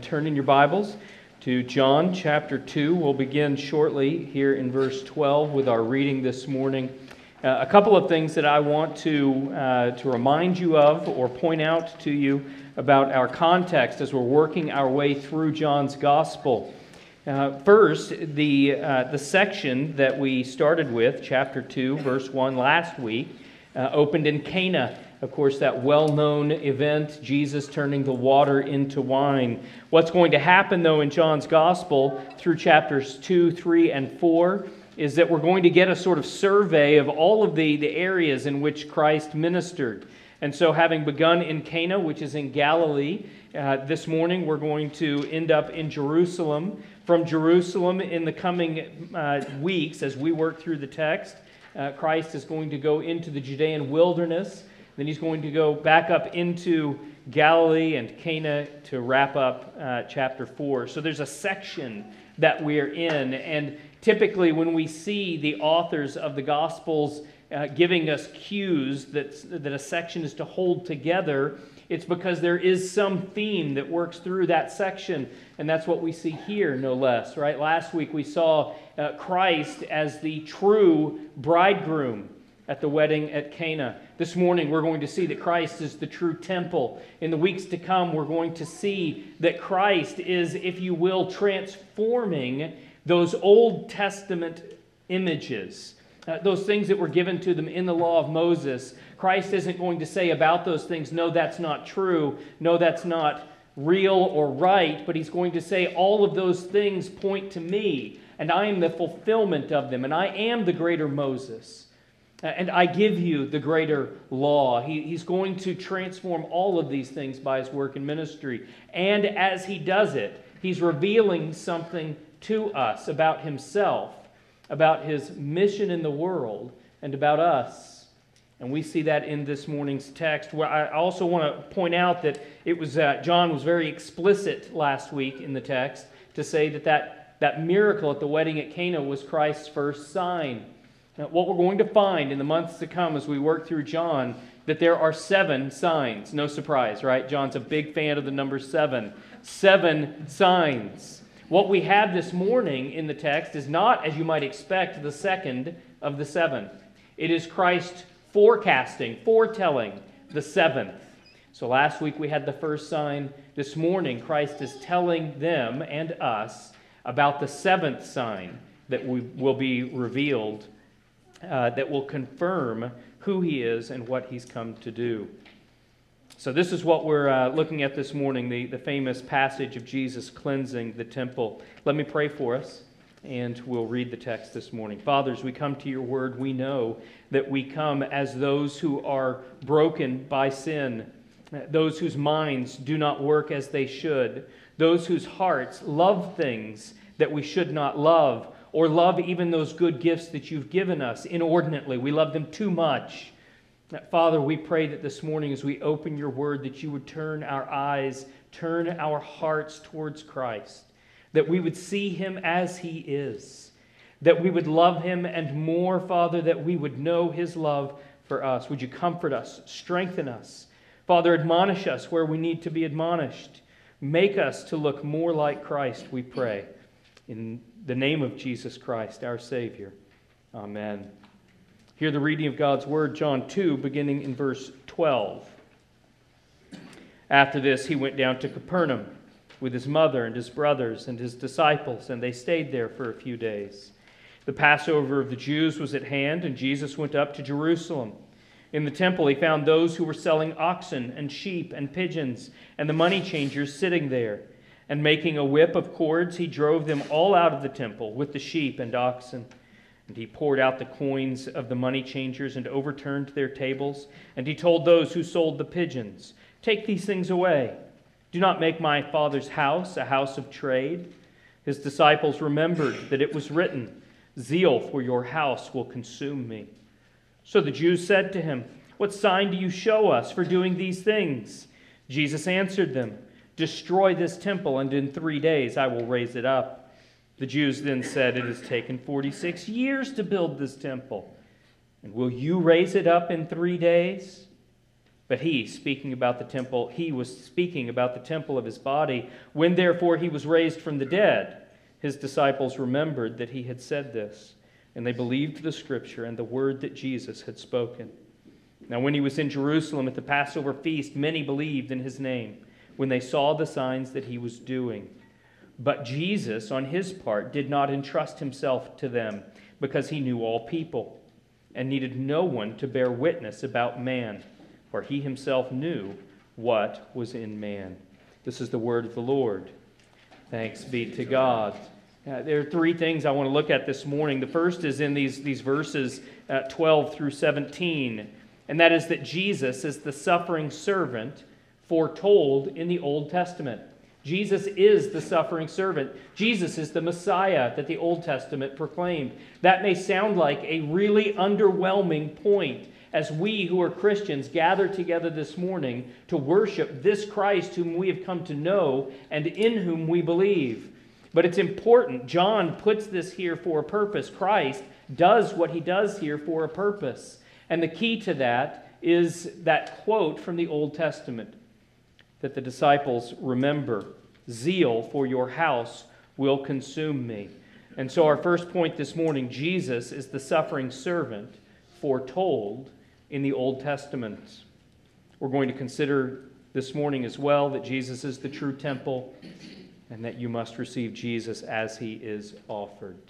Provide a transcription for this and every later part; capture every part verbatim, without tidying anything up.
turn in your Bibles to John chapter two. We'll begin shortly here in verse twelve with our reading this morning. Uh, a couple of things that I want to, uh, to remind you of or point out to you about our context as we're working our way through John's Gospel. Uh, first, the, uh, the section that we started with, chapter two, verse one last week, uh, opened in Cana. Of course, that well-known event, Jesus turning the water into wine. What's going to happen, though, in John's Gospel through chapters two, three, and four is that we're going to get a sort of survey of all of the, the areas in which Christ ministered. And so, having begun in Cana, which is in Galilee, uh, this morning we're going to end up in Jerusalem. From Jerusalem, in the coming uh, weeks, as we work through the text, uh, Christ is going to go into the Judean wilderness. Then he's going to go back up into Galilee and Cana to wrap up uh, chapter four. So there's a section that we're in, and typically when we see the authors of the Gospels uh, giving us cues that, that a section is to hold together, it's because there is some theme that works through that section, and that's what we see here, no less, right? Last week we saw uh, Christ as the true bridegroom at the wedding at Cana. This morning we're going to see that Christ is the true temple. In the weeks to come we're going to see that Christ is, if you will, transforming those Old Testament images, uh, those things that were given to them in the law of Moses. Christ isn't going to say about those things, no, that's not true, no, that's not real or right, but he's going to say all of those things point to me, and I am the fulfillment of them, and I am the greater Moses. And I give you the greater law. He, he's going to transform all of these things by his work and ministry. And as he does it, he's revealing something to us about himself, about his mission in the world, and about us. And we see that in this morning's text. Where I also want to point out that it was uh, John was very explicit last week in the text to say that, that that miracle at the wedding at Cana was Christ's first sign. Now, what we're going to find in the months to come as we work through John, that there are seven signs. No surprise, right? John's a big fan of the number seven. Seven signs. What we have this morning in the text is not, as you might expect, the second of the seven. It is Christ forecasting, foretelling the seventh. So last week we had the first sign. This morning Christ is telling them and us about the seventh sign that we will be revealed, Uh, that will confirm who he is and what he's come to do. So this is what we're uh, looking at this morning, the, the famous passage of Jesus cleansing the temple. Let me pray for us, and we'll read the text this morning. Father, as we come to your word, we know that we come as those who are broken by sin, those whose minds do not work as they should, those whose hearts love things that we should not love, or love even those good gifts that you've given us inordinately. We love them too much. Father, we pray that this morning as we open your word, that you would turn our eyes, turn our hearts towards Christ, that we would see him as he is, that we would love him, and more, Father, that we would know his love for us. Would you comfort us, strengthen us? Father, admonish us where we need to be admonished. Make us to look more like Christ, we pray. In the name of Jesus Christ, our Savior. Amen. Hear the reading of God's Word, John two, beginning in verse twelve. After this, he went down to Capernaum with his mother and his brothers and his disciples, and they stayed there for a few days. The Passover of the Jews was at hand, and Jesus went up to Jerusalem. In the temple, he found those who were selling oxen and sheep and pigeons, and the money changers sitting there. And making a whip of cords, he drove them all out of the temple with the sheep and oxen. And he poured out the coins of the money changers and overturned their tables. And he told those who sold the pigeons, "Take these things away. Do not make my Father's house a house of trade." His disciples remembered that it was written, "Zeal for your house will consume me." So the Jews said to him, "What sign do you show us for doing these things?" Jesus answered them, "Destroy this temple, and in three days I will raise it up." The Jews then said, "It has taken forty-six years to build this temple, and will you raise it up in three days?" But he, speaking about the temple, he was speaking about the temple of his body. When therefore he was raised from the dead, his disciples remembered that he had said this, and they believed the scripture and the word that Jesus had spoken. Now when he was in Jerusalem at the Passover feast, many believed in his name, when they saw the signs that he was doing. But Jesus, on his part, did not entrust himself to them, because he knew all people, and needed no one to bear witness about man, for he himself knew what was in man. This is the word of the Lord. Thanks be to God. Uh, there are three things I want to look at this morning. The first is in these, these verses uh, twelve through seventeen, and that is that Jesus is the suffering servant foretold in the Old Testament. Jesus is the suffering servant. Jesus is the Messiah that the Old Testament proclaimed. That may sound like a really underwhelming point as we who are Christians gather together this morning to worship this Christ whom we have come to know and in whom we believe. But it's important. John puts this here for a purpose. Christ does what he does here for a purpose. And the key to that is that quote from the Old Testament that the disciples remember. Zeal for your house will consume me. And so our first point this morning, Jesus is the suffering servant foretold in the Old Testament. We're going to consider this morning as well that Jesus is the true temple and that you must receive Jesus as he is offered.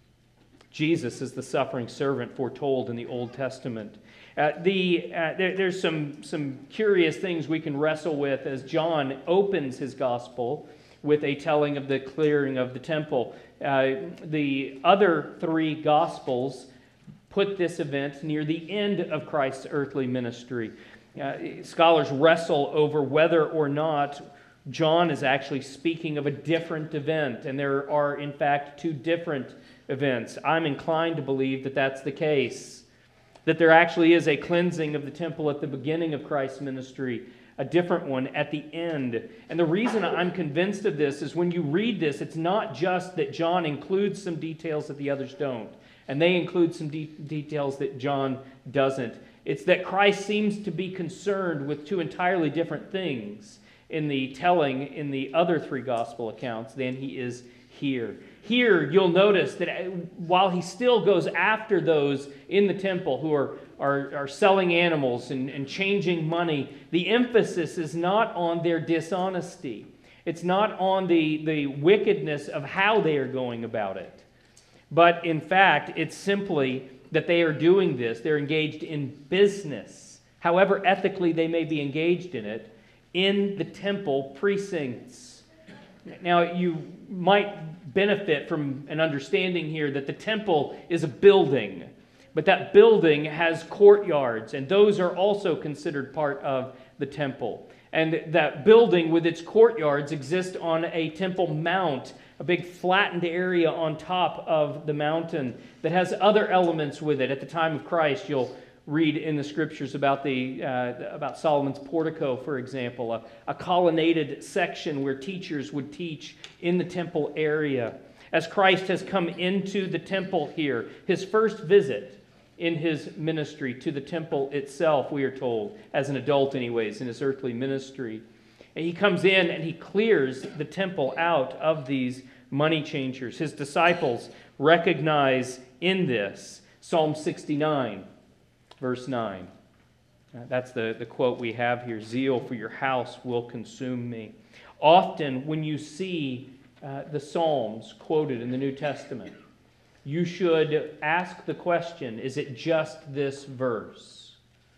Jesus is the suffering servant foretold in the Old Testament. Uh, the, uh, there, there's some, some curious things we can wrestle with as John opens his gospel with a telling of the clearing of the temple. Uh, the other three gospels put this event near the end of Christ's earthly ministry. Uh, scholars wrestle over whether or not John is actually speaking of a different event, and there are, in fact, two different events. I'm inclined to believe that that's the case, that there actually is a cleansing of the temple at the beginning of Christ's ministry, a different one at the end. And the reason I'm convinced of this is when you read this, it's not just that John includes some details that the others don't, and they include some de- details that John doesn't. It's that Christ seems to be concerned with two entirely different things in the telling in the other three gospel accounts than he is here. Here, you'll notice that while he still goes after those in the temple who are, are, are selling animals and, and changing money, the emphasis is not on their dishonesty. It's not on the, the wickedness of how they are going about it. But in fact, it's simply that they are doing this. They're engaged in business, however ethically they may be engaged in it, in the temple precincts. Now, you might benefit from an understanding here that the temple is a building, but that building has courtyards, and those are also considered part of the temple. And that building with its courtyards exists on a temple mount, a big flattened area on top of the mountain that has other elements with it. At the time of Christ, you'll read in the scriptures about the uh, about Solomon's portico, for example, a, a colonnaded section where teachers would teach in the temple area. As Christ has come into the temple here, his first visit in his ministry to the temple itself, we are told, as an adult anyways, in his earthly ministry. And he comes in and he clears the temple out of these money changers. His disciples recognize in this Psalm sixty-nine, verse nine. Uh, that's the, the quote we have here. Zeal for your house will consume me. Often when you see uh, the Psalms quoted in the New Testament, you should ask the question, is it just this verse?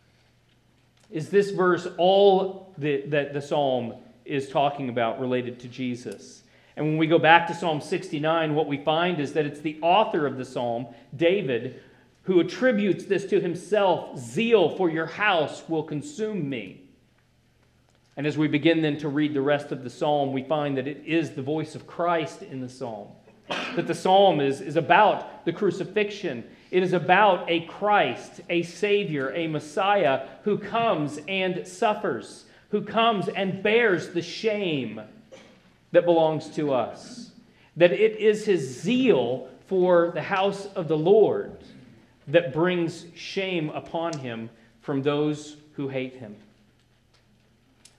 Is this verse all the, that the Psalm is talking about related to Jesus? And when we go back to Psalm sixty-nine, what we find is that it's the author of the Psalm, David, who attributes this to himself. Zeal for your house will consume me. And as we begin then to read the rest of the psalm, we find that it is the voice of Christ in the psalm. That the psalm is, is about the crucifixion. It is about a Christ, a Savior, a Messiah who comes and suffers, who comes and bears the shame that belongs to us. That it is his zeal for the house of the Lord that brings shame upon him from those who hate him.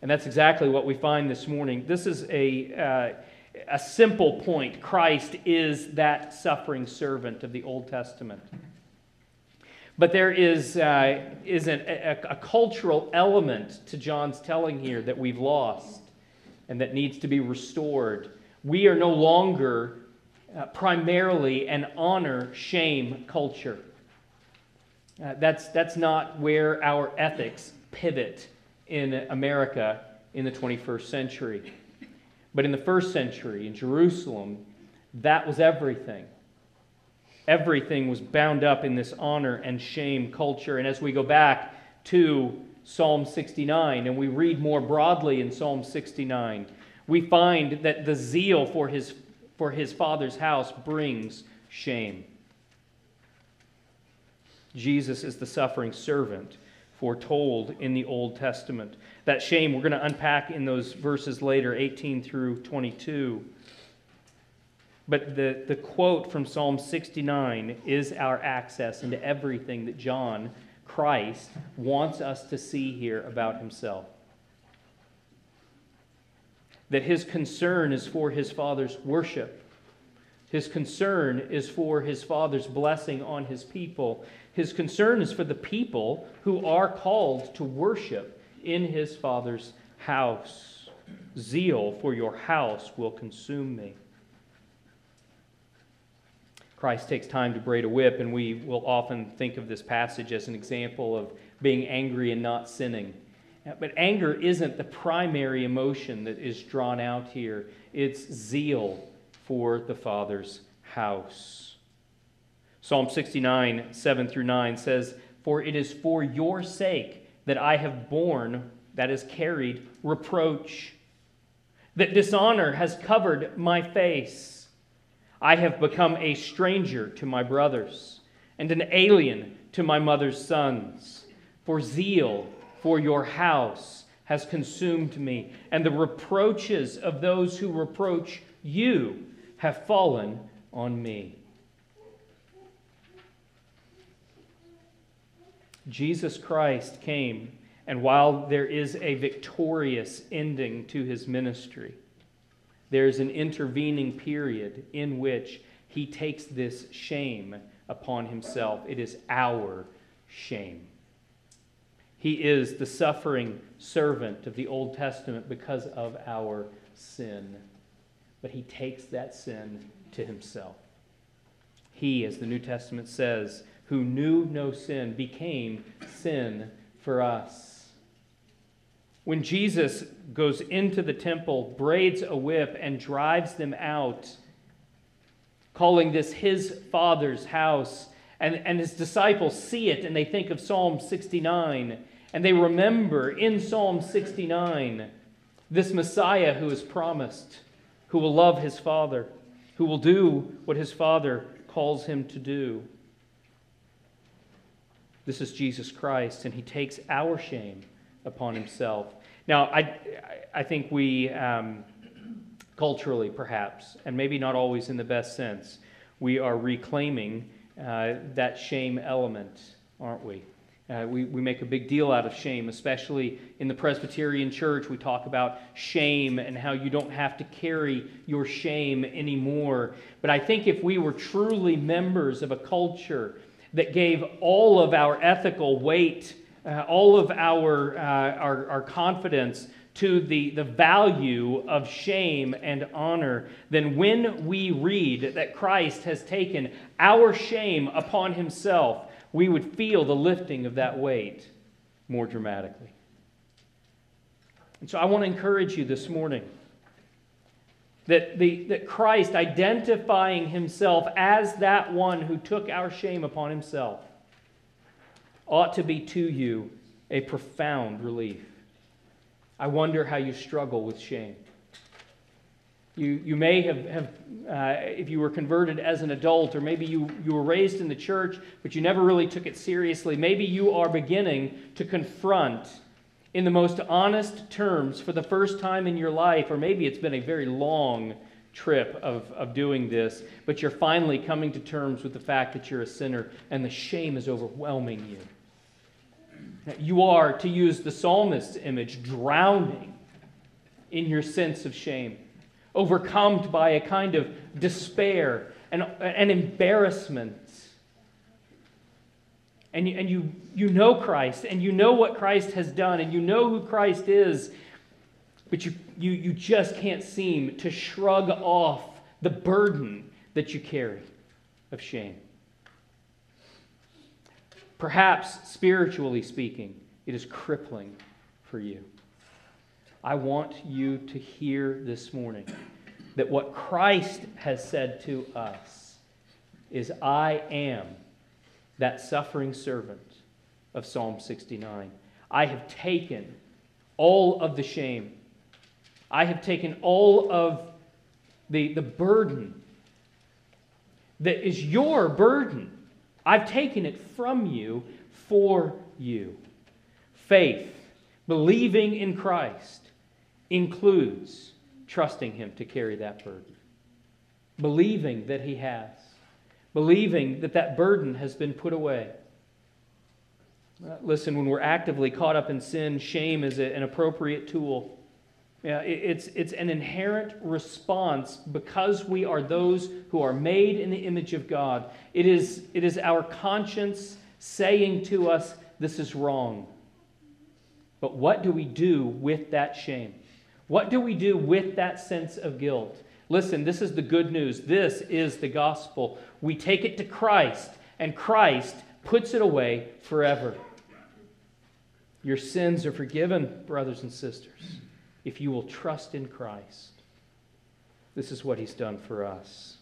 And that's exactly what we find this morning. This is a, uh, a simple point. Christ is that suffering servant of the Old Testament. But there is, uh, is an, a, a cultural element to John's telling here that we've lost and that needs to be restored. We are no longer uh, primarily an honor-shame culture. Uh, that's, that's not where our ethics pivot in America in the twenty-first century. But in the first century, in Jerusalem, that was everything. Everything was bound up in this honor and shame culture. And as we go back to Psalm sixty-nine, and we read more broadly in Psalm sixty-nine, we find that the zeal for his, for his Father's house brings shame. Jesus is the suffering servant foretold in the Old Testament. That shame we're going to unpack in those verses later, eighteen through twenty-two. But the, the quote from Psalm sixty-nine is our access into everything that John, Christ, wants us to see here about himself. That his concern is for his Father's worship. His concern is for his Father's blessing on his people. His concern is for the people who are called to worship in his Father's house. Zeal for your house will consume me. Christ takes time to braid a whip, and we will often think of this passage as an example of being angry and not sinning. But anger isn't the primary emotion that is drawn out here. It's zeal for the Father's house. Psalm sixty-nine, seven through nine says, "For it is for your sake that I have borne," that is carried, "reproach, that dishonor has covered my face. I have become a stranger to my brothers, and an alien to my mother's sons. For zeal for your house has consumed me, and the reproaches of those who reproach you have fallen on me." Jesus Christ came, and while there is a victorious ending to his ministry, there is an intervening period in which he takes this shame upon himself. It is our shame. He is the suffering servant of the Old Testament because of our sin. But he takes that sin to himself. He, as the New Testament says, who knew no sin, became sin for us. When Jesus goes into the temple, braids a whip, and drives them out, calling this his Father's house, and, and his disciples see it, and they think of Psalm sixty-nine, and they remember in Psalm sixty-nine this Messiah who is promised, who will love his Father, who will do what his Father calls him to do. This is Jesus Christ, and he takes our shame upon himself. Now, I, I think we, um, culturally perhaps, and maybe not always in the best sense, we are reclaiming uh, that shame element, aren't we? Uh, we? We make a big deal out of shame, especially in the Presbyterian Church. We talk about shame and how you don't have to carry your shame anymore. But I think if we were truly members of a culture that gave all of our ethical weight, uh, all of our, uh, our, our confidence to the, the value of shame and honor, then when we read that Christ has taken our shame upon himself, we would feel the lifting of that weight more dramatically. And so I want to encourage you this morning that, the, that Christ identifying himself as that one who took our shame upon himself ought to be to you a profound relief. I wonder how you struggle with shame. You, you may have, have uh, if you were converted as an adult, or maybe you, you were raised in the church, but you never really took it seriously. Maybe you are beginning to confront in the most honest terms for the first time in your life, or maybe it's been a very long trip of, of doing this, but you're finally coming to terms with the fact that you're a sinner and the shame is overwhelming you. You are, to use the psalmist's image, drowning in your sense of shame, overcome by a kind of despair and, and embarrassment. And, you, and you, you know Christ, and you know what Christ has done, and you know who Christ is, but you, you, you just can't seem to shrug off the burden that you carry of shame. Perhaps, spiritually speaking, it is crippling for you. I want you to hear this morning that what Christ has said to us is, I am that suffering servant of Psalm sixty-nine. I have taken all of the shame. I have taken all of the, the burden that is your burden. I've taken it from you for you. Faith, believing in Christ, includes trusting Him to carry that burden. Believing that He has. Believing that that burden has been put away. Uh, listen, when we're actively caught up in sin, shame is a, an appropriate tool. Yeah, it, it's, it's an inherent response because we are those who are made in the image of God. It is, it is our conscience saying to us, this is wrong. But what do we do with that shame? What do we do with that sense of guilt? Listen, this is the good news. This is the gospel. We take it to Christ, and Christ puts it away forever. Your sins are forgiven, brothers and sisters, if you will trust in Christ. This is what He's done for us.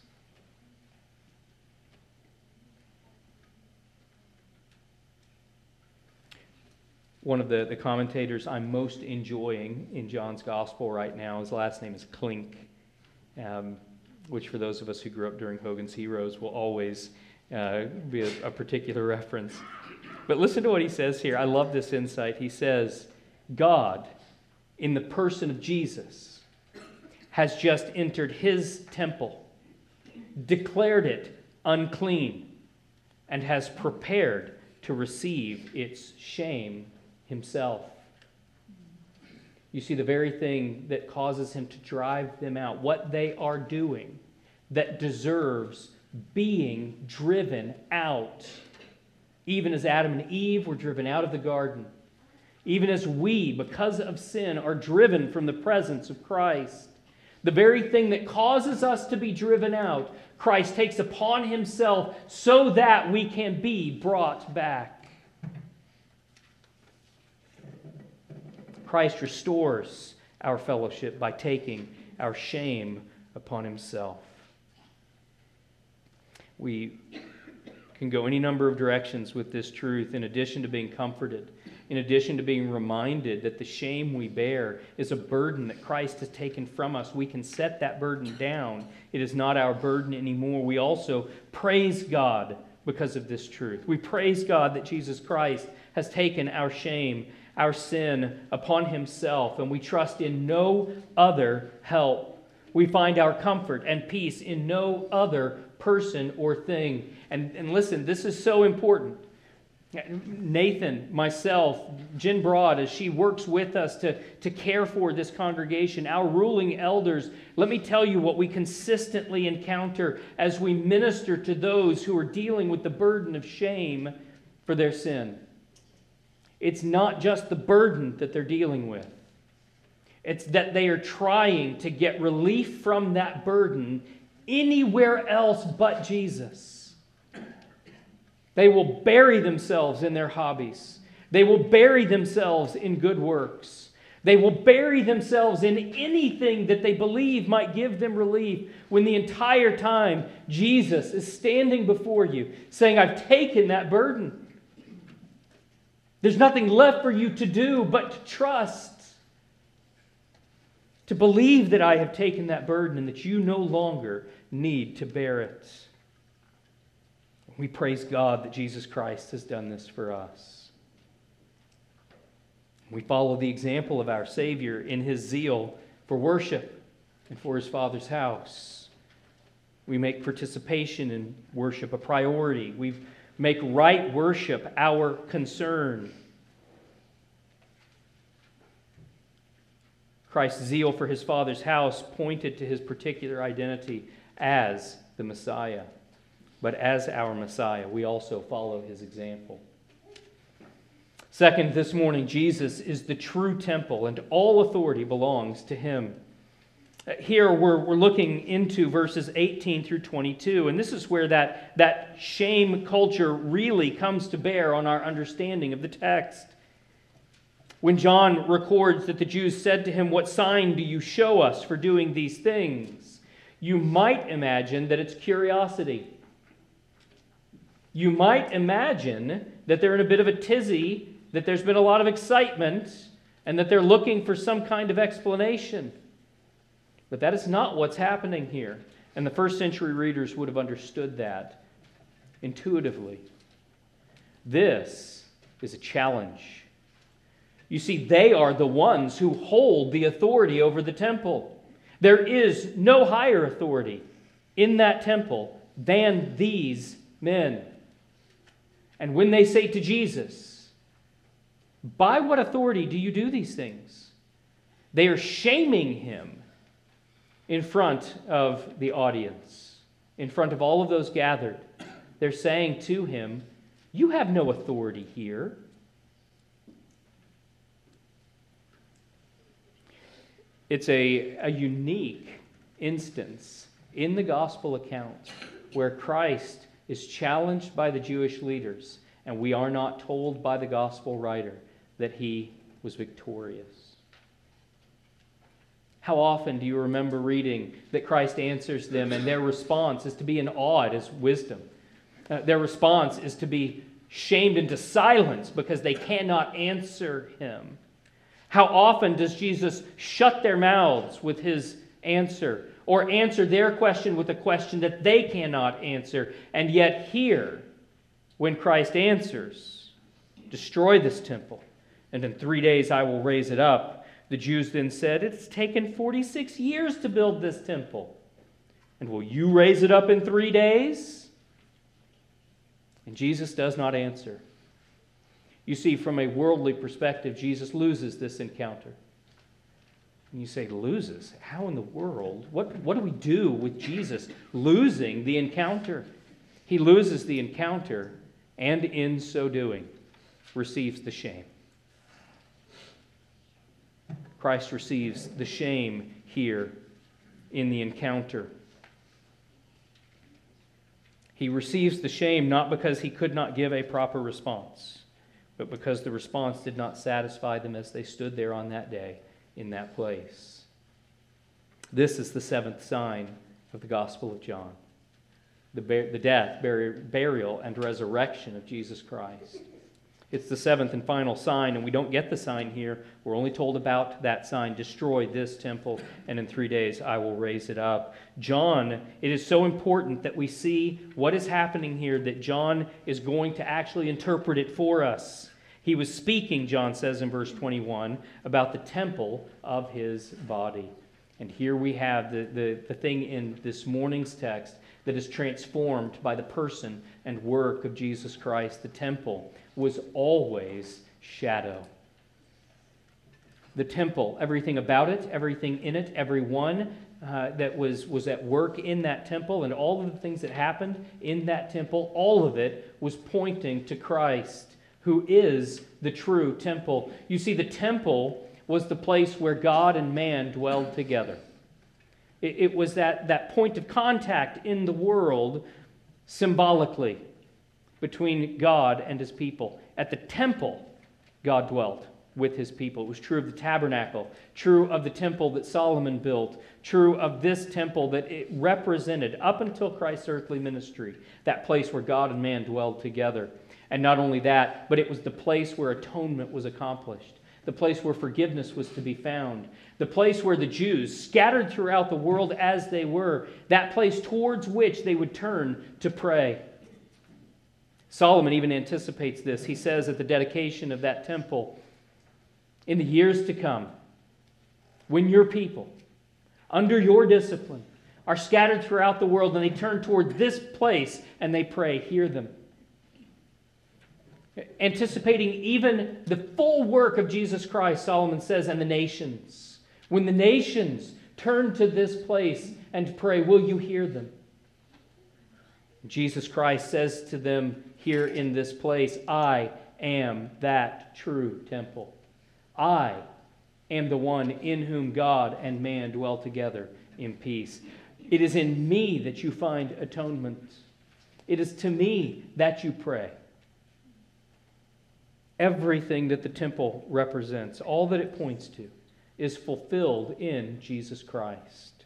One of the, the commentators I'm most enjoying in John's Gospel right now, his last name is Klink, um, which for those of us who grew up during Hogan's Heroes will always uh, be a, a particular reference. But listen to what he says here. I love this insight. He says, God, in the person of Jesus, has just entered His temple, declared it unclean, and has prepared to receive its shame Himself. You see, the very thing that causes Him to drive them out, what they are doing that deserves being driven out, even as Adam and Eve were driven out of the garden, even as we, because of sin, are driven from the presence of Christ. The very thing that causes us to be driven out, Christ takes upon Himself so that we can be brought back. Christ restores our fellowship by taking our shame upon Himself. We can go any number of directions with this truth, in addition to being comforted, in addition to being reminded that the shame we bear is a burden that Christ has taken from us. We can set that burden down. It is not our burden anymore. We also praise God because of this truth. We praise God that Jesus Christ has taken our shame, our sin upon Himself, and we trust in no other help. We find our comfort and peace in no other person or thing. And, and listen, this is so important. Nathan, myself, Jen Broad, as she works with us to, to care for this congregation, our ruling elders, let me tell you what we consistently encounter as we minister to those who are dealing with the burden of shame for their sin. It's not just the burden that they're dealing with. It's that they are trying to get relief from that burden anywhere else but Jesus. They will bury themselves in their hobbies. They will bury themselves in good works. They will bury themselves in anything that they believe might give them relief, when the entire time Jesus is standing before you saying, I've taken that burden. There's nothing left for you to do but to trust, to believe that I have taken that burden and that you no longer need to bear it. We praise God that Jesus Christ has done this for us. We follow the example of our Savior in His zeal for worship and for His Father's house. We make participation in worship a priority. We make right worship our concern. Christ's zeal for his Father's house pointed to his particular identity as the Messiah. But as our Messiah, we also follow his example. Second, this morning, Jesus is the true temple, and all authority belongs to him. Here we're, we're looking into verses eighteen through twenty-two, and this is where that, that shame culture really comes to bear on our understanding of the text. When John records that the Jews said to him, "What sign do you show us for doing these things?" you might imagine that it's curiosity. You might imagine that they're in a bit of a tizzy, that there's been a lot of excitement, and that they're looking for some kind of explanation. But that is not what's happening here. And the first century readers would have understood that intuitively. This is a challenge. You see, they are the ones who hold the authority over the temple. There is no higher authority in that temple than these men. And when they say to Jesus, "By what authority do you do these things?" they are shaming him in front of the audience, in front of all of those gathered. They're saying to him, "You have no authority here." It's a, a unique instance in the gospel account where Christ is challenged by the Jewish leaders, and we are not told by the gospel writer that he was victorious. How often do you remember reading that Christ answers them, and their response is to be in awe at his wisdom? Uh, their response is to be shamed into silence because they cannot answer him. How often does Jesus shut their mouths with his answer, or answer their question with a question that they cannot answer? And yet here, when Christ answers, "Destroy this temple, and in three days I will raise it up," the Jews then said, "It's taken forty-six years to build this temple. And will you raise it up in three days?" And Jesus does not answer. You see, from a worldly perspective, Jesus loses this encounter. And you say, loses? How in the world? What, what do we do with Jesus losing the encounter? He loses the encounter, and in so doing, receives the shame. Christ receives the shame here in the encounter. He receives the shame not because he could not give a proper response, but because the response did not satisfy them as they stood there on that day in that place. This is the seventh sign of the Gospel of John, the, the death, burial, and resurrection of Jesus Christ. It's the seventh and final sign, and we don't get the sign here. We're only told about that sign: "Destroy this temple, and in three days I will raise it up." John, it is so important that we see what is happening here, that John is going to actually interpret it for us. He was speaking, John says in verse twenty-one, about the temple of his body. And here we have the, the, the thing in this morning's text that is transformed by the person and work of Jesus Christ. The temple was always shadow. The temple, everything about it, everything in it, everyone uh, that was, was at work in that temple, and all of the things that happened in that temple, all of it was pointing to Christ, who is the true temple. You see, the temple was the place where God and man dwelled together. It, it was that, that point of contact in the world, symbolically, between God and his people. At the temple, God dwelt with his people. It was true of the tabernacle, true of the temple that Solomon built, true of this temple that it represented up until Christ's earthly ministry, that place where God and man dwelled together. And not only that, but it was the place where atonement was accomplished, the place where forgiveness was to be found, the place where the Jews, scattered throughout the world as they were, that place towards which they would turn to pray. Solomon even anticipates this. He says at the dedication of that temple, "In the years to come, when your people, under your discipline, are scattered throughout the world and they turn toward this place and they pray, hear them." Anticipating even the full work of Jesus Christ, Solomon says, and the nations, When the nations turn to this place and pray, will you hear them? Jesus Christ says to them here in this place, I am that true temple. I am the one in whom God and man dwell together in peace. It is in me that you find atonement. It is to me that you pray. Everything that the temple represents, all that it points to, is fulfilled in Jesus Christ.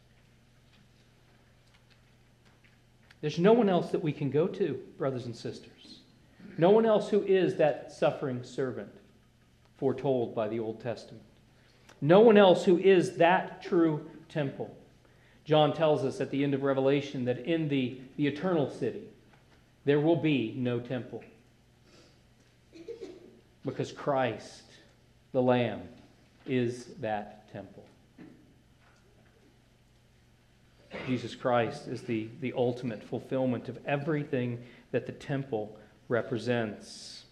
There's no one else that we can go to, brothers and sisters. No one else who is that suffering servant foretold by the Old Testament. No one else who is that true temple. John tells us at the end of Revelation that in the, the eternal city, there will be no temple. Because Christ, the Lamb, is that temple. Jesus Christ is the, the ultimate fulfillment of everything that the temple represents.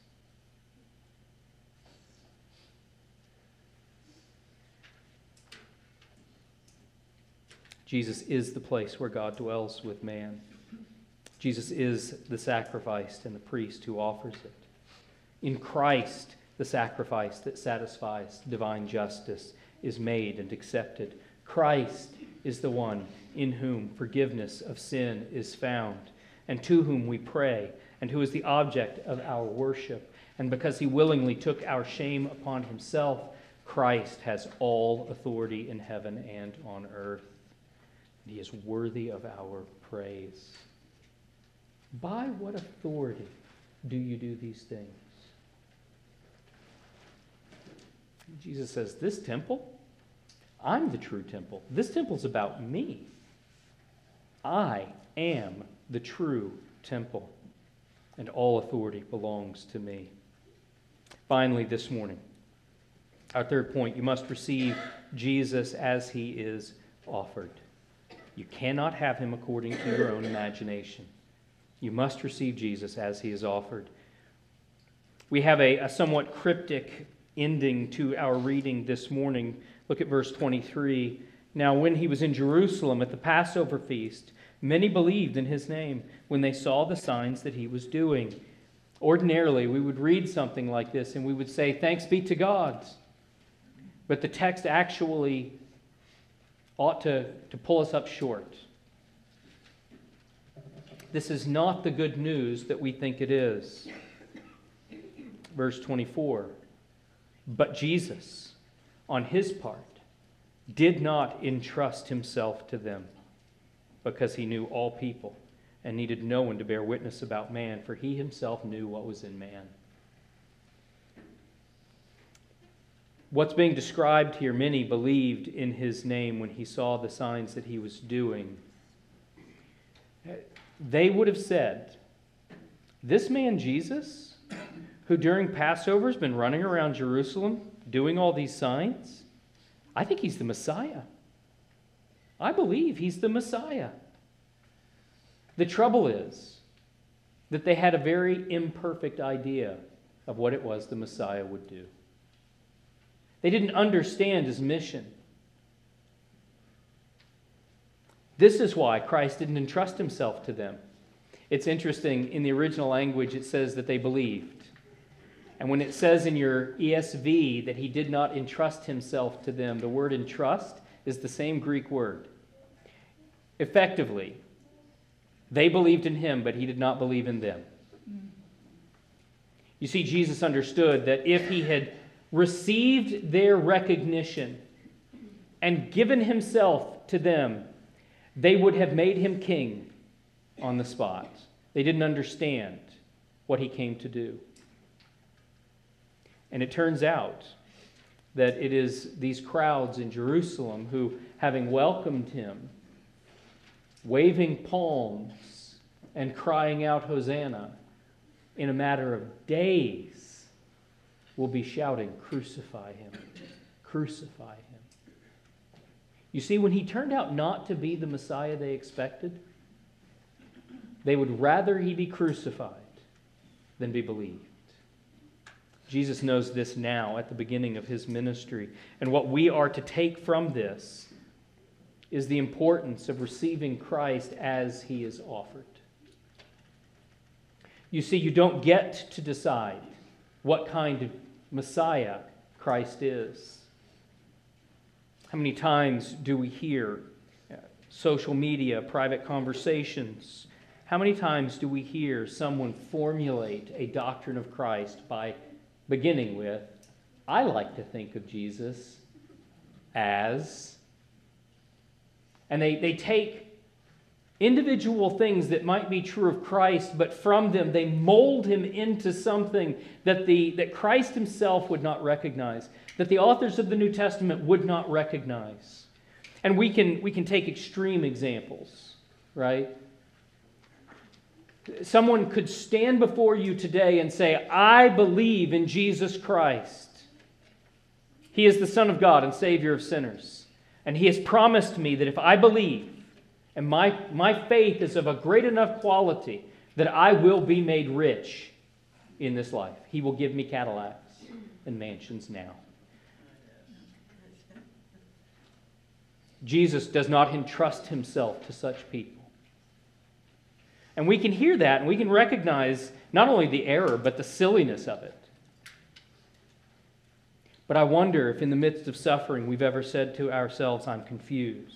Jesus is the place where God dwells with man. Jesus is the sacrifice and the priest who offers it. In Christ, the sacrifice that satisfies divine justice is made and accepted. Christ is the one in whom forgiveness of sin is found, and to whom we pray, and who is the object of our worship. And because he willingly took our shame upon himself, Christ has all authority in heaven and on earth. He is worthy of our praise. By what authority do you do these things? Jesus says, this temple, I'm the true temple. This temple's about me. I am the true temple, and all authority belongs to me. Finally, this morning, our third point, you must receive Jesus as he is offered. You cannot have him according to your own imagination. You must receive Jesus as he is offered. We have a, a somewhat cryptic ending to our reading this morning. Look at verse twenty-three. Now, when he was in Jerusalem at the Passover feast, many believed in his name when they saw the signs that he was doing. Ordinarily, we would read something like this and we would say, thanks be to God. But the text actually ought to, to pull us up short. This is not the good news that we think it is. Verse twenty-four. But Jesus, on his part, did not entrust himself to them, because he knew all people and needed no one to bear witness about man, for he himself knew what was in man. What's being described here, many believed in his name when he saw the signs that he was doing. They would have said, this man Jesus, who during Passover has been running around Jerusalem doing all these signs, I think he's the Messiah. I believe he's the Messiah. The trouble is that they had a very imperfect idea of what it was the Messiah would do. They didn't understand his mission. This is why Christ didn't entrust himself to them. It's interesting, in the original language it says that they believed. And when it says in your E S V that he did not entrust himself to them, the word entrust is the same Greek word. Effectively, they believed in him, but he did not believe in them. You see, Jesus understood that if he had received their recognition and given himself to them, they would have made him king on the spot. They didn't understand what he came to do. And it turns out that it is these crowds in Jerusalem who, having welcomed him, waving palms and crying out, Hosanna, in a matter of days, will be shouting, crucify him, crucify him. You see, when he turned out not to be the Messiah they expected, they would rather he be crucified than be believed. Jesus knows this now at the beginning of his ministry. And what we are to take from this is the importance of receiving Christ as he is offered. You see, you don't get to decide what kind of Messiah Christ is. How many times do we hear social media, private conversations? How many times do we hear someone formulate a doctrine of Christ by beginning with, I like to think of Jesus as, and they, they take individual things that might be true of Christ, but from them they mold him into something that, the, that Christ himself would not recognize, that the authors of the New Testament would not recognize. And we can, we can take extreme examples, right? Someone could stand before you today and say, I believe in Jesus Christ. He is the Son of God and Savior of sinners. And he has promised me that if I believe, and my, my faith is of a great enough quality, that I will be made rich in this life. He will give me Cadillacs and mansions now. Jesus does not entrust himself to such people. And we can hear that and we can recognize not only the error, but the silliness of it. But I wonder if in the midst of suffering we've ever said to ourselves, I'm confused.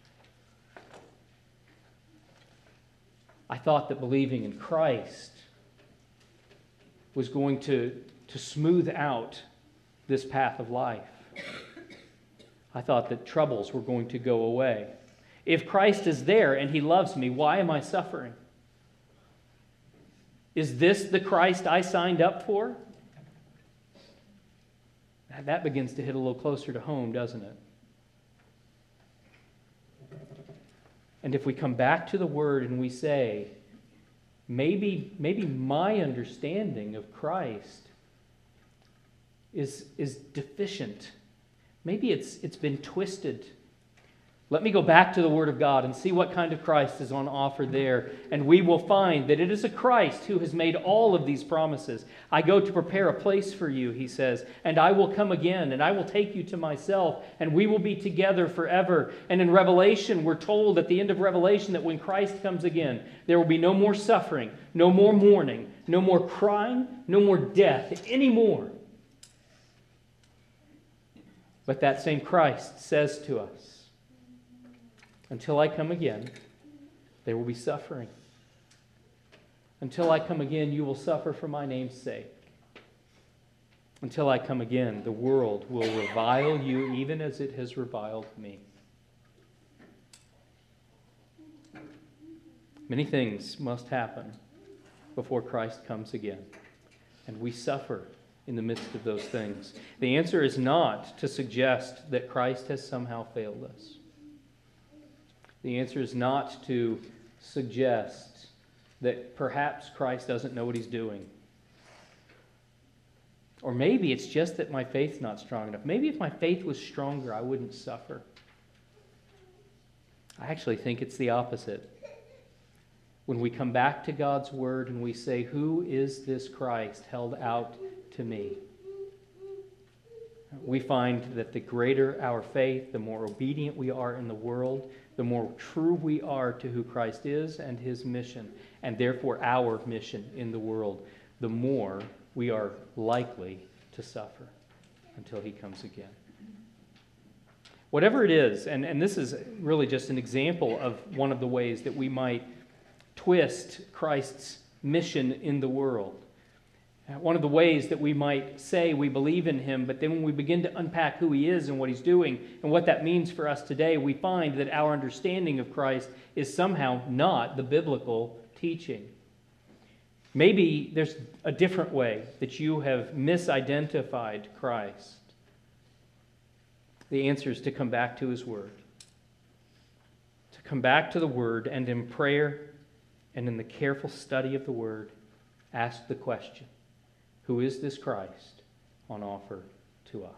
I thought that believing in Christ was going to, to smooth out this path of life. I thought that troubles were going to go away. If Christ is there and he loves me, why am I suffering? Is this the Christ I signed up for? That begins to hit a little closer to home, doesn't it? And if we come back to the Word and we say, maybe, maybe my understanding of Christ is, is deficient. Maybe it's, it's been twisted. Let me go back to the Word of God and see what kind of Christ is on offer there. And we will find that it is a Christ who has made all of these promises. I go to prepare a place for you, he says, and I will come again, and I will take you to myself, and we will be together forever. And in Revelation, we're told at the end of Revelation that when Christ comes again, there will be no more suffering, no more mourning, no more crying, no more death anymore. But that same Christ says to us, until I come again, there will be suffering. Until I come again, you will suffer for my name's sake. Until I come again, the world will revile you even as it has reviled me. Many things must happen before Christ comes again, and we suffer in the midst of those things. The answer is not to suggest that Christ has somehow failed us. The answer is not to suggest that perhaps Christ doesn't know what he's doing. Or maybe it's just that my faith's not strong enough. Maybe if my faith was stronger, I wouldn't suffer. I actually think it's the opposite. When we come back to God's Word and we say, who is this Christ held out to me? We find that the greater our faith, the more obedient we are in the world, the more true we are to who Christ is and his mission, and therefore our mission in the world, the more we are likely to suffer until he comes again. Whatever it is, and, and this is really just an example of one of the ways that we might twist Christ's mission in the world. One of the ways that we might say we believe in him, but then when we begin to unpack who he is and what he's doing and what that means for us today, we find that our understanding of Christ is somehow not the biblical teaching. Maybe there's a different way that you have misidentified Christ. The answer is to come back to his Word. To come back to the Word, and in prayer and in the careful study of the Word, ask the question, who is this Christ on offer to us?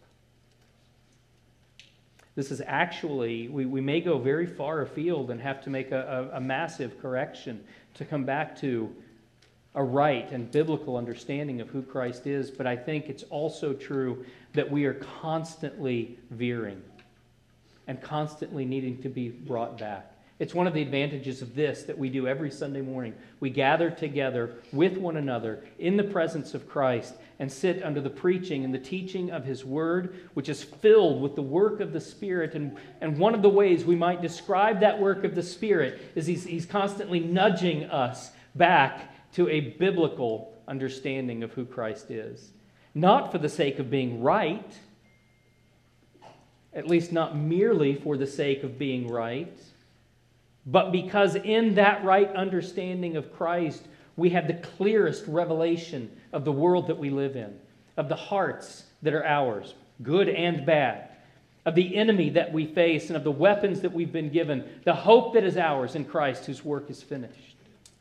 This is actually, we, we may go very far afield and have to make a, a, a massive correction to come back to a right and biblical understanding of who Christ is, but I think it's also true that we are constantly veering and constantly needing to be brought back. It's one of the advantages of this that we do every Sunday morning. We gather together with one another in the presence of Christ and sit under the preaching and the teaching of His Word, which is filled with the work of the Spirit. And, and one of the ways we might describe that work of the Spirit is He's, he's constantly nudging us back to a biblical understanding of who Christ is. Not for the sake of being right, at least not merely for the sake of being right, but because in that right understanding of Christ, we have the clearest revelation of the world that we live in, of the hearts that are ours, good and bad, of the enemy that we face, and of the weapons that we've been given, the hope that is ours in Christ whose work is finished.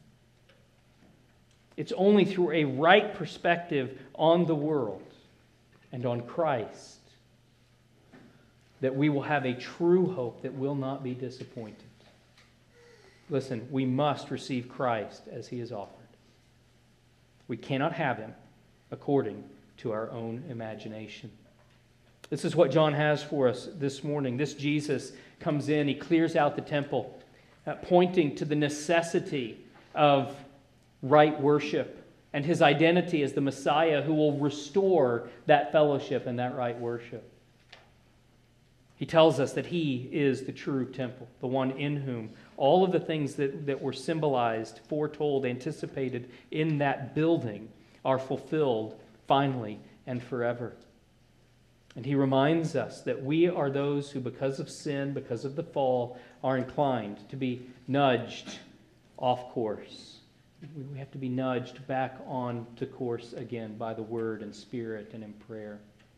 It's only through a right perspective on the world and on Christ that we will have a true hope that will not be disappointed. Listen, we must receive Christ as He is offered. We cannot have Him according to our own imagination. This is what John has for us this morning. This Jesus comes in, He clears out the temple, uh, pointing to the necessity of right worship and His identity as the Messiah who will restore that fellowship and that right worship. He tells us that He is the true temple, the one in whom all of the things that, that were symbolized, foretold, anticipated in that building are fulfilled finally and forever. And He reminds us that we are those who, because of sin, because of the fall, are inclined to be nudged off course. We have to be nudged back on to course again by the Word and Spirit and in prayer.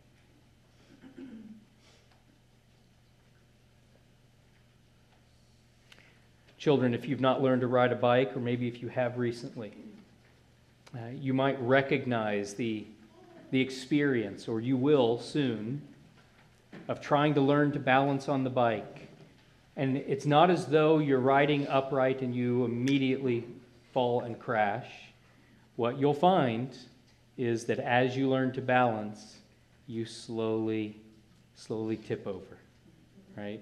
Children, if you've not learned to ride a bike, or maybe if you have recently, uh, you might recognize the, the experience, or you will soon, of trying to learn to balance on the bike. And it's not as though you're riding upright and you immediately fall and crash. What you'll find is that as you learn to balance, you slowly, slowly tip over, right?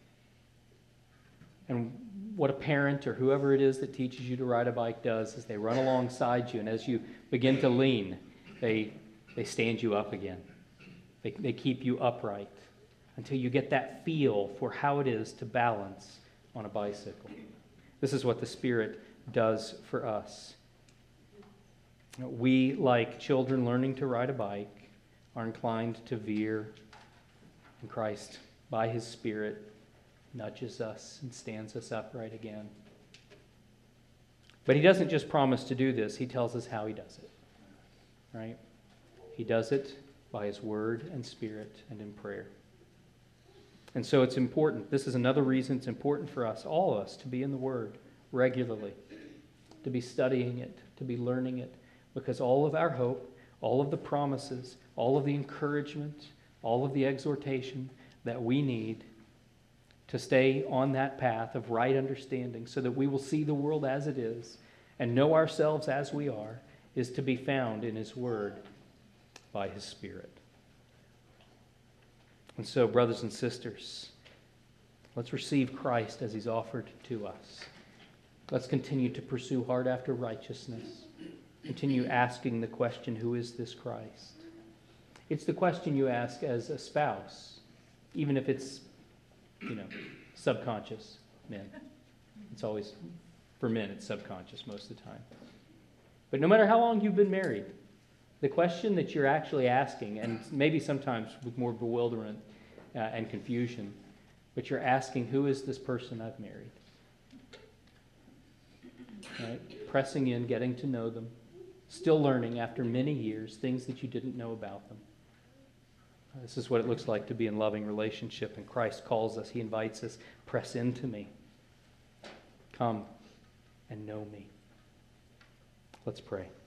And what a parent or whoever it is that teaches you to ride a bike does is they run alongside you, and as you begin to lean, they, they stand you up again. They, they keep you upright until you get that feel for how it is to balance on a bicycle. This is what the Spirit does for us. We, like children learning to ride a bike, are inclined to veer, and Christ, by His Spirit, nudges us and stands us upright again. But He doesn't just promise to do this, He tells us how He does it. Right? He does it by His Word and Spirit and in prayer. And so it's important. This is another reason it's important for us, all of us, to be in the Word regularly, to be studying it, to be learning it, because all of our hope, all of the promises, all of the encouragement, all of the exhortation that we need to stay on that path of right understanding so that we will see the world as it is and know ourselves as we are, is to be found in His Word by His Spirit. And so, brothers and sisters, let's receive Christ as He's offered to us. Let's continue to pursue hard after righteousness. Continue asking the question, who is this Christ? It's the question you ask as a spouse, even if it's you know, subconscious, men. It's always, for men, it's subconscious most of the time. But no matter how long you've been married, the question that you're actually asking, and maybe sometimes with more bewilderment uh, and confusion, but you're asking, who is this person I've married? Right? Pressing in, getting to know them, still learning after many years things that you didn't know about them. This is what it looks like to be in loving relationship, and Christ calls us, He invites us, press into me. Come and know me. Let's pray.